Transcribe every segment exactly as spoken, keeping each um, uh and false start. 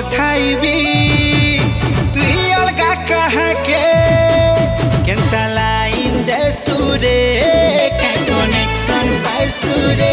ଥାଇବି ତୁଇ ଅଲଗା କାହାକେ କେନ୍ତା ଲାଇନ୍ ଦେସୁରେ କାଇଁ କନେକ୍ସନ୍ ପାଇସୁରେ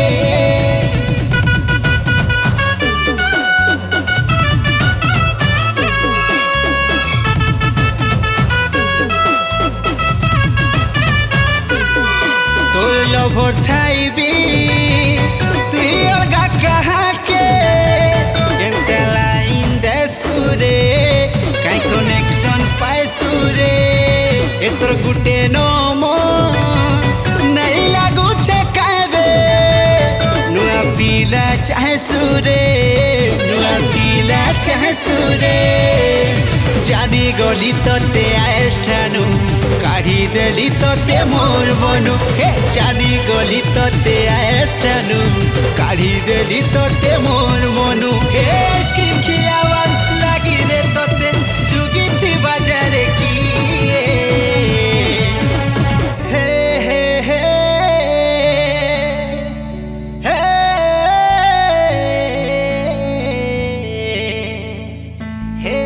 তোর লভর থাইবি তুই অলগা কাহাকে কেনতে লাইন দেসুরে কাই কনেকশন পাইসুরে এতর গুটে নম নাই লাগুছে কারে নুয়া পিলা চাহসুরে নুয়া পিলা চাহসুরে জানি গলি তোতে আয়েষ্ঠানু কাঢ়ি দেলি তোতে মোর মনু হে জানি গলি তোতে আয়েষ্ঠানু কাঢ়ি দেলি তোতে মোর মনু হে স্ক্রিন খিয়াবার লাগি রে তোতে যুগিতি বাজারে কি হে হে হে হে হে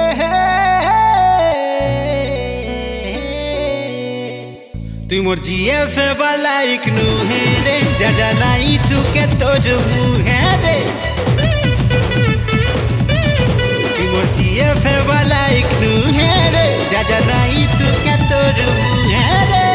তুই মোর জিএফ বালা এক নুহে রে যা যা নাই তুকে তোর মুহে রে তুই মোর জিএফ বালা এক নুহে রে যা যা নাই তুকে তোর মুহে রে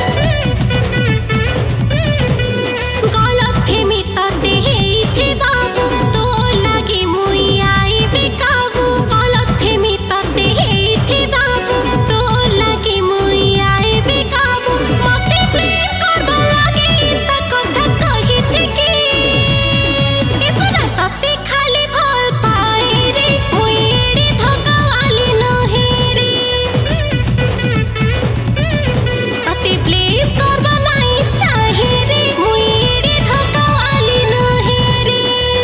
গলত ফেমি তাতে হেইছে বাবু তো লাগি মুই আইবে কাবু গলত ফেমি তাতে হেইছে বাবু তো লাগি মুই আইবে কাবু মতে প্রেম করবা লাগি তা কথা কহিছে কি এসনা তাতে খালি ভাল পাই রে মুই এড়ে ধকা আলি নহে রে তাতে প্রেম করবা নাই চাহে রে মুই এড়ে ধকা আলি নহে রে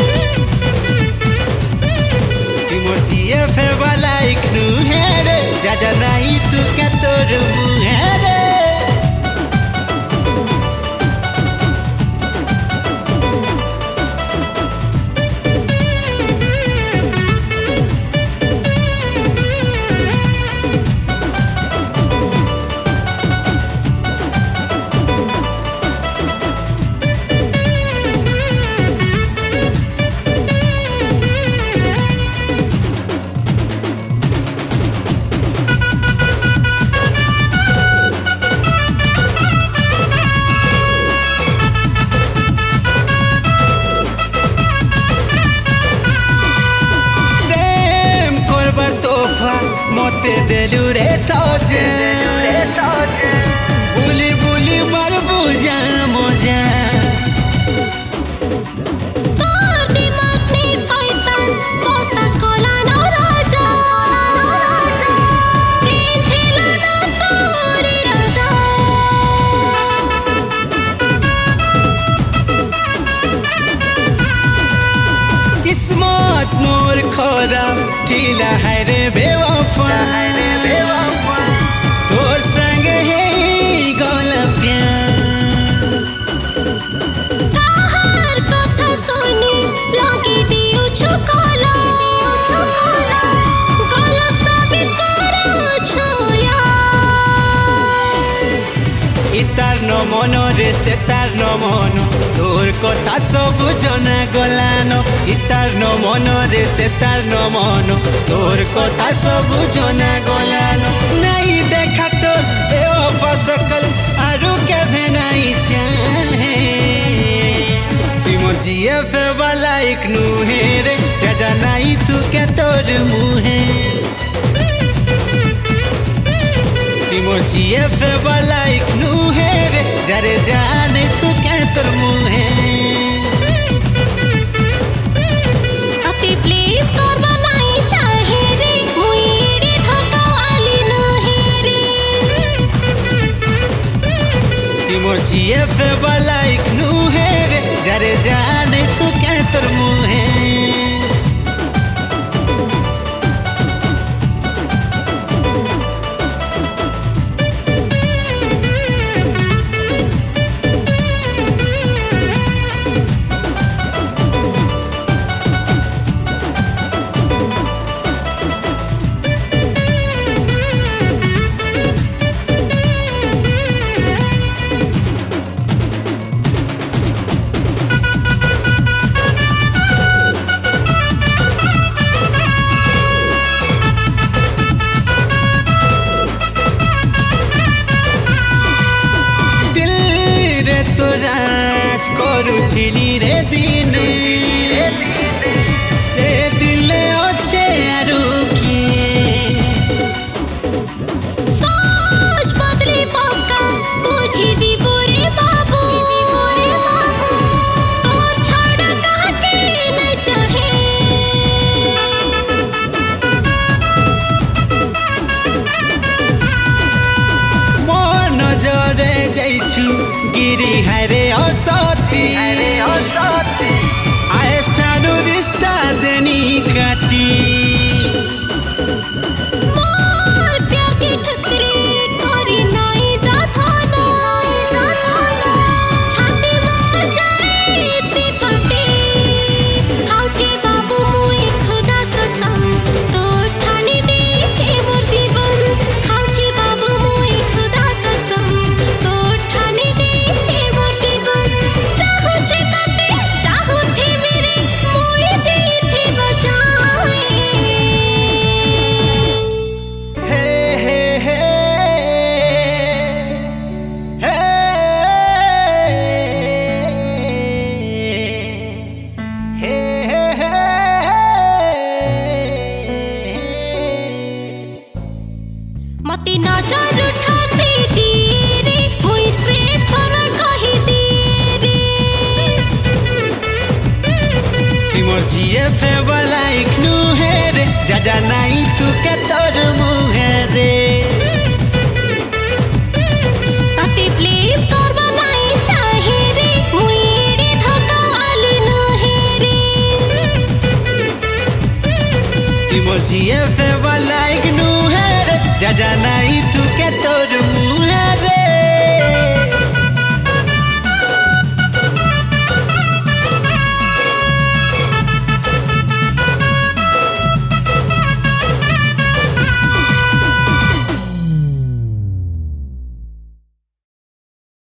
তুই মোর জিএফ বালা এক নুহে রে যা যা নাই তুকে তোর মুহে রে মতে দেলু রে সজে বুলি বুলি মার বুঝা মজা তোর দিমাগ নে শয়তান বস্তা কলা না রাজা চেঞ্জ না তোর ইরাদা किस्मत मोर खोरा थिला है रे बेवफा तोर संग है गला प्यार কাহার কথা শুনি লাগি দিও ছকলা গলা সাবিত করো ছয়া ইতার ন মন রে সে তার ন মন তোর কথা সব জনা গলানো ইতার ন মন রে সে তার ন মন তোর কথা সব জনা গলানো নাই দেখা তোর বেওফা সকল আরু কেভে নাই চাহে তুই মোর জিএফ বালা এক নুহে রে যা যা নাই তুকে তোর মুহে তুই মোর জিএফ বালা এক নুহে রে যারে জানে তুকে তোর মুহে তাতে প্রেম করবা নাই চাহে রে মুই এড়ে ধকা আলি নহে রে তুই মোর জিএফ বালা এক নুহে রে যারে জানে তুকে তোর মুহে छु गिरी हरे असती आएस्टानु रिश्ता देनी काटी मोर प्यार की ठुकरी करी नाई जाथाना छाती मार जाए ती फटे खाउछे बाबू मुई खुदा कसम तोर ठानी दिछे मोर जीवन खाउछे बाबू मुई खुदा कसम तोर ठानी दिछे मोर जीवन चाहू छे ताते चाहू थे मेरे मुई जे थे बजाए हे हे हे हे हे हे मते नजर उठासे दिए रे मुई स्ट्रेट फॉरवर्ड कही दिए रे तिमोर जिए फेवर लाइक नु हे रे जा जा नाई तू के तोर मुहे रे ताते प्लेम करबा नाई चाहे रे मुई रे धक्का आली न हे रे तिमोर जिए फेवर लाइक नु हे रे जा जा नाई तू के तोर मुहे